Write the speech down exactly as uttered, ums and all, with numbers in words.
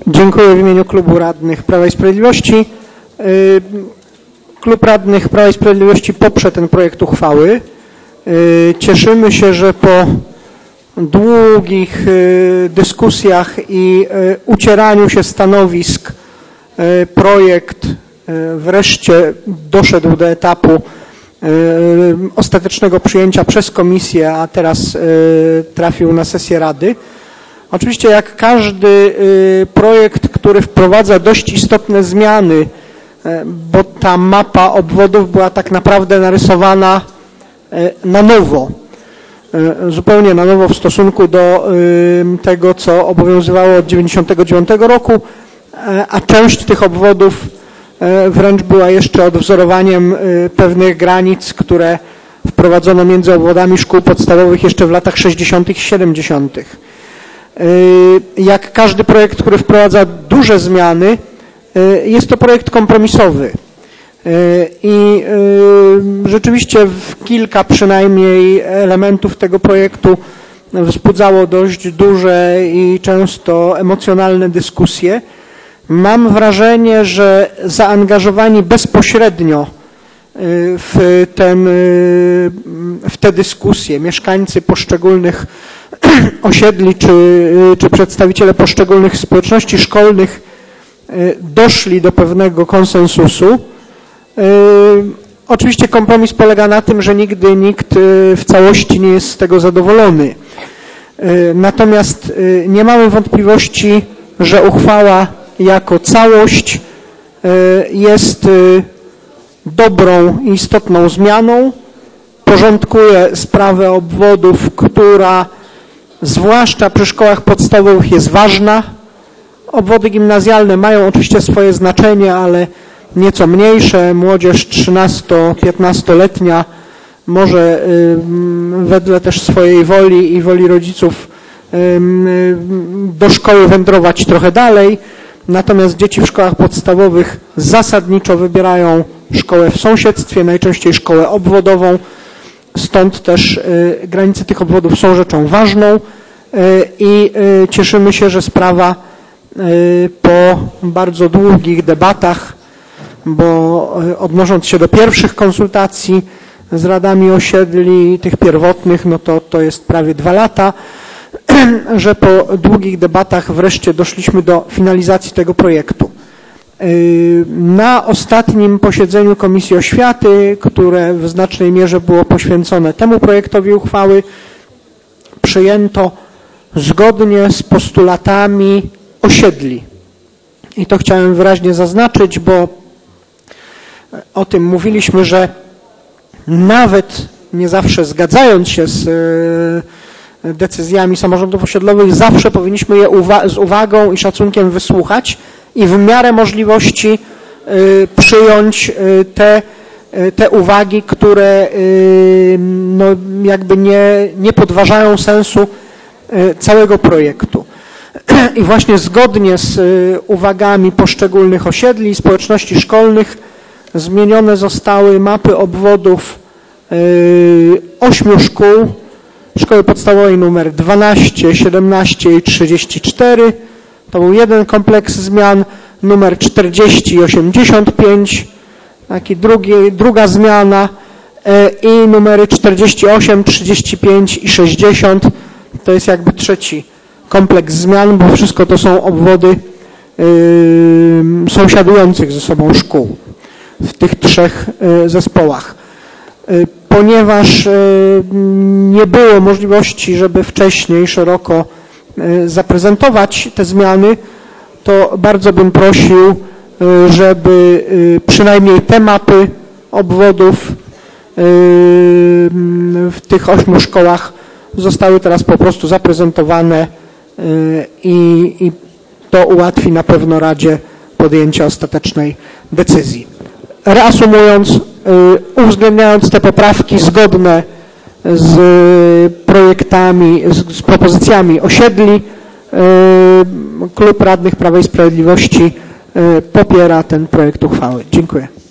Dziękuję w imieniu Klubu Radnych Prawa i Sprawiedliwości. Klub Radnych Prawa i Sprawiedliwości poprze ten projekt uchwały. Cieszymy się, że po długich dyskusjach i ucieraniu się stanowisk projekt wreszcie doszedł do etapu ostatecznego przyjęcia przez komisję, a teraz trafił na sesję Rady. Oczywiście jak każdy projekt, który wprowadza dość istotne zmiany, bo ta mapa obwodów była tak naprawdę narysowana na nowo, zupełnie na nowo w stosunku do tego, co obowiązywało od dziewięćdziesiątego dziewiątego roku, a część tych obwodów wręcz była jeszcze odwzorowaniem pewnych granic, które wprowadzono między obwodami szkół podstawowych jeszcze w latach sześćdziesiątych i siedemdziesiątych. Jak każdy projekt, który wprowadza duże zmiany, jest to projekt kompromisowy i rzeczywiście kilka przynajmniej elementów tego projektu wzbudzało dość duże i często emocjonalne dyskusje. Mam wrażenie, że zaangażowani bezpośrednio w, ten, w te dyskusje mieszkańcy poszczególnych osiedli czy, czy przedstawiciele poszczególnych społeczności szkolnych doszli do pewnego konsensusu. Oczywiście kompromis polega na tym, że nigdy nikt w całości nie jest z tego zadowolony. Natomiast nie mamy wątpliwości, że uchwała jako całość jest dobrą i istotną zmianą, porządkuje sprawę obwodów, która zwłaszcza przy szkołach podstawowych jest ważna. Obwody gimnazjalne mają oczywiście swoje znaczenie, ale nieco mniejsze. Młodzież trzynasto-piętnastoletnia może wedle też swojej woli i woli rodziców do szkoły wędrować trochę dalej. Natomiast dzieci w szkołach podstawowych zasadniczo wybierają szkołę w sąsiedztwie, najczęściej szkołę obwodową. Stąd też granice tych obwodów są rzeczą ważną i cieszymy się, że sprawa po bardzo długich debatach, bo odnosząc się do pierwszych konsultacji z radami osiedli, tych pierwotnych, no to to jest prawie dwa lata, że po długich debatach wreszcie doszliśmy do finalizacji tego projektu. Na ostatnim posiedzeniu Komisji Oświaty, które w znacznej mierze było poświęcone temu projektowi uchwały, przyjęto zgodnie z postulatami osiedli. I to chciałem wyraźnie zaznaczyć, bo o tym mówiliśmy, że nawet nie zawsze zgadzając się z decyzjami samorządów osiedlowych, zawsze powinniśmy je uwa- z uwagą i szacunkiem wysłuchać i w miarę możliwości y, przyjąć y, te, y, te uwagi, które y, no, jakby nie, nie podważają sensu y, całego projektu. I właśnie zgodnie z y, uwagami poszczególnych osiedli i społeczności szkolnych zmienione zostały mapy obwodów y, ośmiu szkół, szkoły podstawowej numer dwanaście, siedemnaście i trzydzieści cztery. To był jeden kompleks zmian, numer czterdzieści i osiemdziesiąt pięć, taki drugi, druga zmiana i numery czterdzieści osiem, trzydzieści pięć i sześćdziesiąt. To jest jakby trzeci kompleks zmian, bo wszystko to są obwody yy, sąsiadujących ze sobą szkół w tych trzech yy, zespołach. Yy, ponieważ yy, nie było możliwości, żeby wcześniej szeroko zaprezentować te zmiany, to bardzo bym prosił, żeby przynajmniej te mapy obwodów w tych ośmiu szkołach zostały teraz po prostu zaprezentowane i, i to ułatwi na pewno Radzie podjęcie ostatecznej decyzji. Reasumując, uwzględniając te poprawki zgodne z projektami, z, z propozycjami osiedli, Klub Radnych Prawa i Sprawiedliwości popiera ten projekt uchwały. Dziękuję.